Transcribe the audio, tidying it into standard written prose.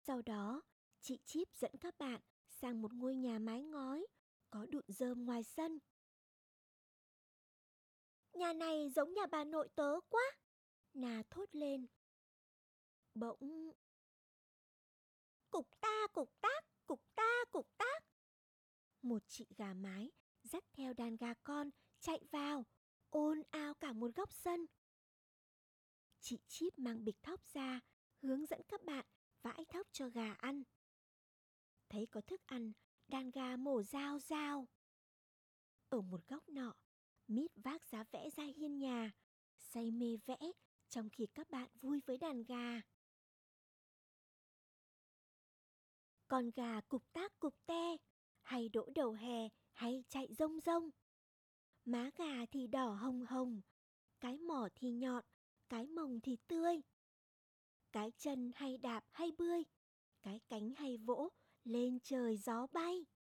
Sau đó, chị Chip dẫn các bạn sang một ngôi nhà mái ngói, có đụn rơm ngoài sân. Nhà này giống nhà bà nội tớ quá, Na thốt lên. Bỗng, cục ta cục tác, cục ta cục tác. Một chị gà mái dắt theo đàn gà con chạy vào, ồn ào cả một góc sân. Chị Chip mang bịch thóc ra, hướng dẫn các bạn vãi thóc cho gà ăn. Thấy có thức ăn, đàn gà mổ rao rao. Ở một góc nọ, Mít vác giá vẽ ra hiên nhà, say mê vẽ trong khi các bạn vui với đàn gà. Con gà cục tác cục te, hay đỗ đầu hè, hay chạy rông rông. Má gà thì đỏ hồng hồng, cái mỏ thì nhọn, cái mồng thì tươi. Cái chân hay đạp hay bươi, cái cánh hay vỗ, lên trời gió bay.